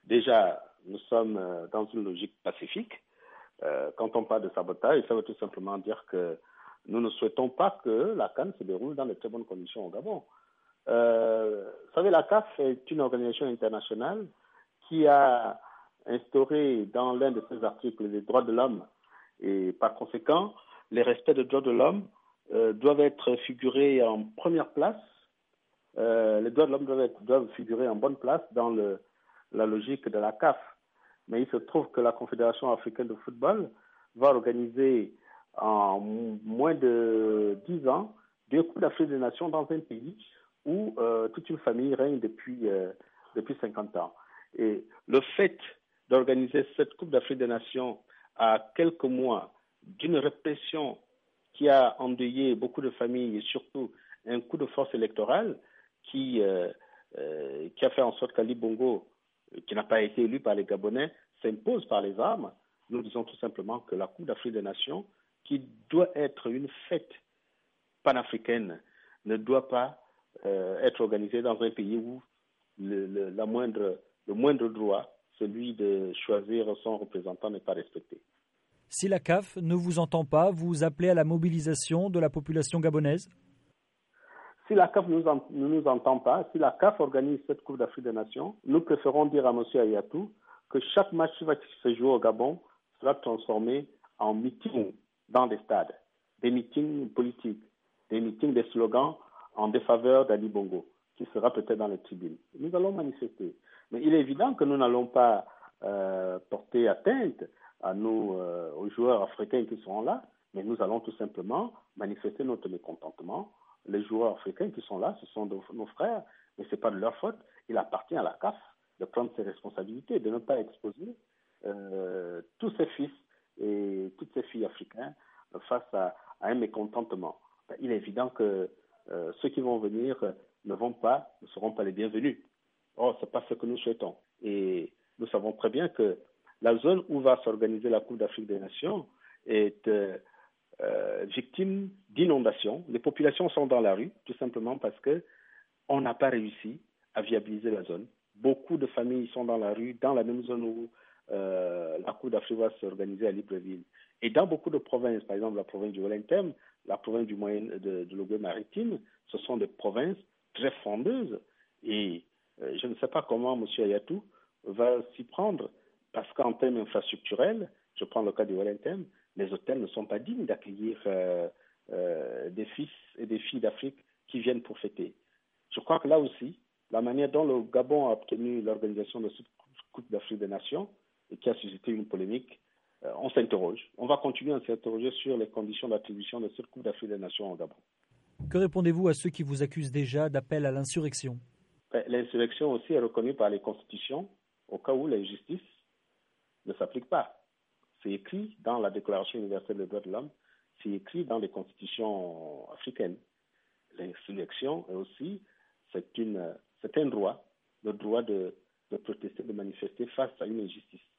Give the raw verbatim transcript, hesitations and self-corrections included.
Déjà, nous sommes euh, dans une logique pacifique. Euh, quand on parle de sabotage, ça veut tout simplement dire que nous ne souhaitons pas que la CAN se déroule dans de très bonnes conditions au Gabon. Euh, vous savez, la C A F est une organisation internationale qui a instauré dans l'un de ses articles les droits de l'homme et par conséquent, les respects des droits de l'homme euh, doivent être figurés en première place. Euh, les droits de l'homme doivent, être, doivent figurer en bonne place dans le, la logique de la C A F. Mais il se trouve que la Confédération africaine de football va organiser en moins de dix ans deux Coupes d'Afrique des Nations dans un pays où euh, toute une famille règne depuis, euh, depuis cinquante ans. Et le fait d'organiser cette Coupe d'Afrique des Nations à quelques mois d'une répression qui a endeuillé beaucoup de familles et surtout un coup de force électorale qui, euh, euh, qui a fait en sorte qu'Ali Bongo, qui n'a pas été élu par les Gabonais, s'impose par les armes. Nous disons tout simplement que la Coupe d'Afrique des Nations, qui doit être une fête panafricaine, ne doit pas euh, être organisée dans un pays où le, le, la moindre, le moindre droit, celui de choisir son représentant, n'est pas respecté. Si la C A F ne vous entend pas, vous appelez à la mobilisation de la population gabonaise? Si la C A F ne nous, en, ne nous entend pas, si la C A F organise cette Coupe d'Afrique des Nations, nous préférons dire à M. Ayatou que chaque match qui va se jouer au Gabon sera transformé en meeting dans des stades, des meetings politiques, des meetings, des slogans en défaveur d'Ali Bongo, qui sera peut-être dans les tribunes. Nous allons manifester. Mais il est évident que nous n'allons pas euh, porter atteinte à nous, euh, aux joueurs africains qui seront là, mais nous allons tout simplement manifester notre mécontentement. Les joueurs africains qui sont là, ce sont de, nos frères, mais ce n'est pas de leur faute. Il appartient à la C A F de prendre ses responsabilités, de ne pas exposer euh, tous ses fils et toutes ses filles africaines face à, à un mécontentement. Il est évident que euh, ceux qui vont venir ne vont pas, ne seront pas les bienvenus. Or, ce n'est pas ce que nous souhaitons. Et nous savons très bien que la zone où va s'organiser la Coupe d'Afrique des Nations est euh, euh, victime d'inondations. Les populations sont dans la rue, tout simplement parce qu'on n'a pas réussi à viabiliser la zone. Beaucoup de familles sont dans la rue, dans la même zone où euh, la Coupe d'Afrique va s'organiser à Libreville. Et dans beaucoup de provinces, par exemple la province du Wellington, la province du Moyen de, de l'Ogooué-Maritime, ce sont des provinces très frondeuses. Et euh, je ne sais pas comment M. Ayatou va s'y prendre, parce qu'en termes infrastructurels, je prends le cas du Wellington, les hôtels ne sont pas dignes d'accueillir euh, euh, des fils et des filles d'Afrique qui viennent pour fêter. Je crois que là aussi, la manière dont le Gabon a obtenu l'organisation de cette Coupe d'Afrique des Nations et qui a suscité une polémique, euh, on s'interroge. On va continuer à s'interroger sur les conditions d'attribution de cette Coupe d'Afrique des Nations au Gabon. Que répondez-vous à ceux qui vous accusent déjà d'appel à l'insurrection? L'insurrection aussi est reconnue par les constitutions au cas où l'injustice ne s'applique pas. C'est écrit dans la Déclaration universelle des droits de l'homme, c'est écrit dans les constitutions africaines. L'insurrection est aussi, c'est, une, c'est un droit, le droit de, de protester, de manifester face à une injustice.